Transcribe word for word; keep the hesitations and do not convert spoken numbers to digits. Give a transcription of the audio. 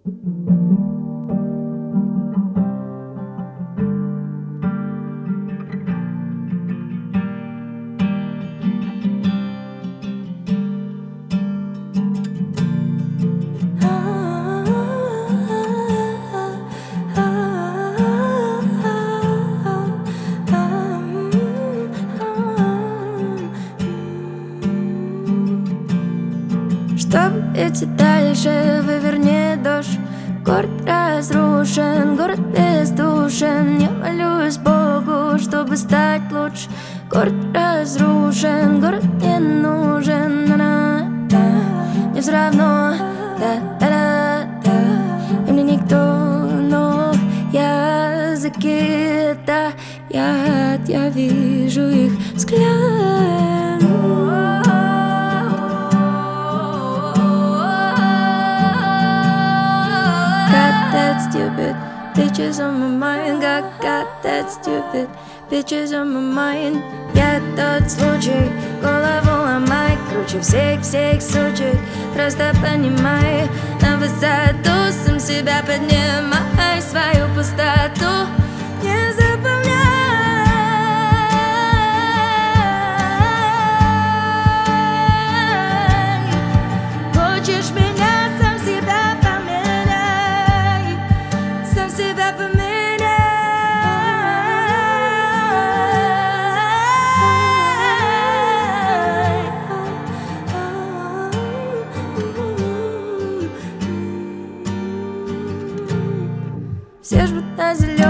Чтоб идти дальше, выверни дождь. Город разрушен, город бездушен. Я молюсь Богу, чтобы стать лучше. Город разрушен, город не нужен. На-на-на. Мне все равно, да-да-да-да. И мне никто, но языки, да, я, я вижу их взгляд. That stupid bitches on my mind. Got, got that stupid bitches on my mind. Я тот случай, голову ломай. Круче всех-всех сучек. Просто понимай, на высоту сам себя поднимай. Свою пустоту не заполняй. Хочешь меня, сам себя поменяй. Сам себя поменяй. Все жмут на зеленый.